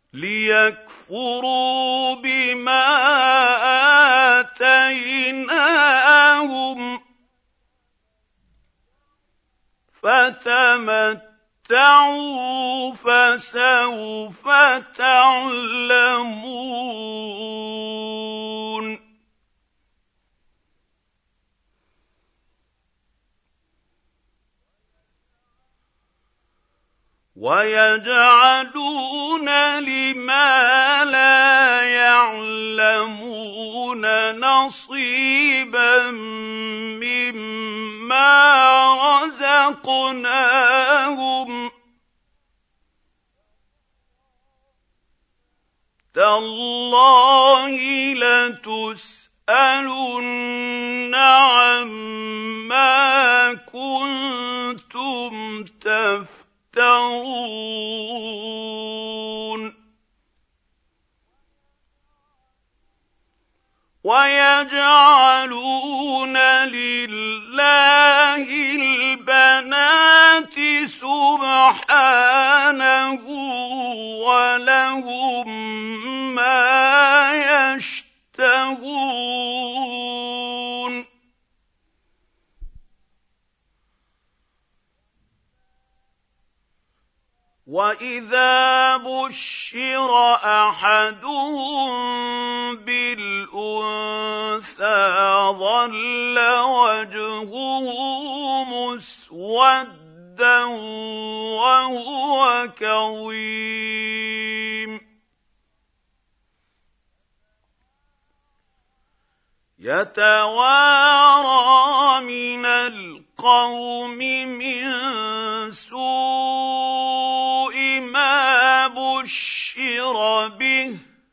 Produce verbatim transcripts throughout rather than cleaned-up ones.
ليكفروا بما آتيناهم فتمتعوا فسوف تعلمون ويجعلون لما لا يعلمون نصيبا مما رزقناهم تالله لتسألن عما كنتم تفترون ويجعلون لله البنات سبحانه ولهم ما يشتهون وَإِذَا بُشِّرَ أَحَدُهُم بِالْأُنثَىٰ ظَلَّ وَجْهُهُ مُسْوَدًّا وَهُوَ كَظِيمٌ يَتَوَارَىٰ مِنَ الْقَوْمِ مِن سُوءِ مَا بُشِّرَ بِهِ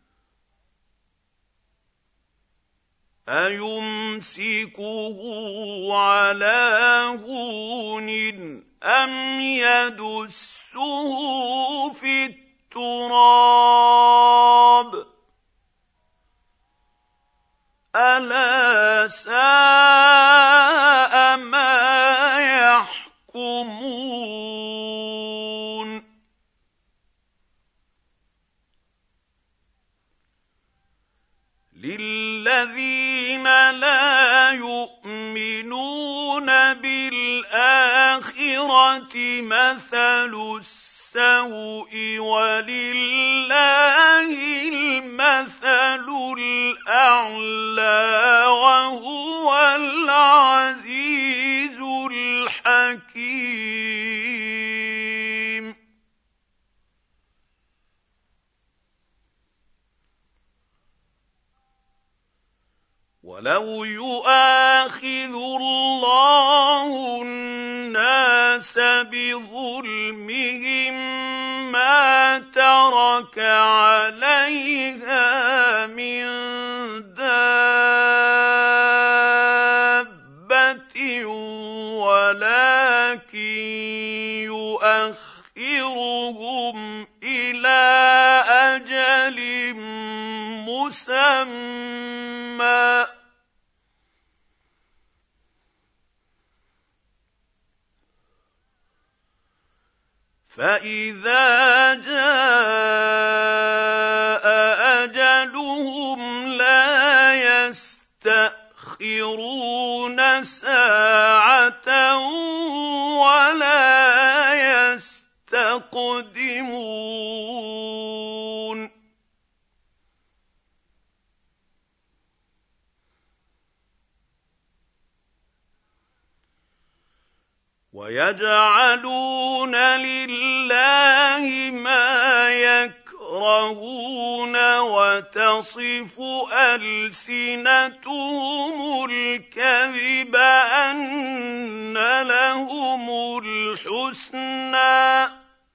أَيُمْسِكُهُ عَلَىٰ هُونٍ أَمْ يَدُسُّهُ فِي التُّرَابِ أَلَا سَاءَ مَا يَحْكُمُونَ لِلَّذِينَ لَا يُؤْمِنُونَ بِالْآخِرَةِ مَثَلُ السَّوْءِ وَلِلَّهِ الْمَثَلُ الْأَعْلَىٰ وَهُوَ الْعَزِيزُ الْحَكِيمُ وَلَوْ يُؤَاخِذُ اللَّهُ النَّاسَ بِظُلْمِهِم مَّا تَرَكَ عَلَيْهَا مِن دَابَّةٍ وَلَٰكِن يُؤَخِّرُهُمْ إِلَىٰ أَجَلٍ مُّسَمًّى فَإِذَا جَاءَ أَجَلُهُمْ لَا يَسْتَأْخِرُونَ سَاعَةً وَلَا يَسْتَقْدِمُونَ وَيَجْعَلُونَ لِلَّهِ مَا يَكْرَهُونَ وَتَصِفُ أَلْسِنَتُهُمُ الْكَذِبَ أَنَّ لَهُمُ الْحُسْنَىٰ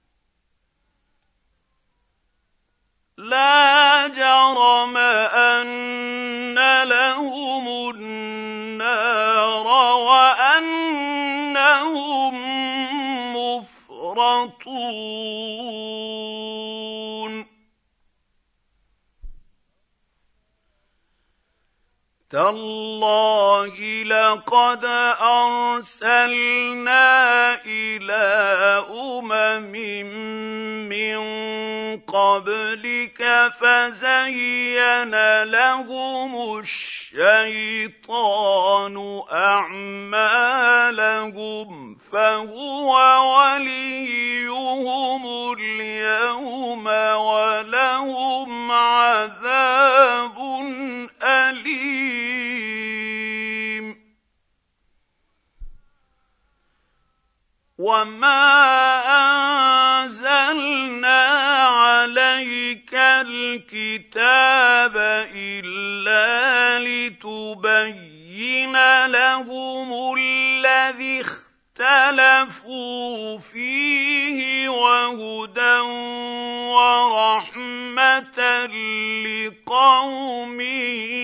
لَا جَرَمَ أَنَّ لَهُمُ النَّارَ وَأَنَّهُم مُّفْرَطُونَ تَاللَّهِ لَقَدْ أَرْسَلْنَا إِلَىٰ أُمَمٍ مِّن قبلك فزين لهم الشيطان أعمالهم فهو وليهم اليوم ولهم عذاب أليم. وما أنزلنا عليك الكتاب إلا لتبين لهم الذي اختلفوا فيه وهدى ورحمة لقوم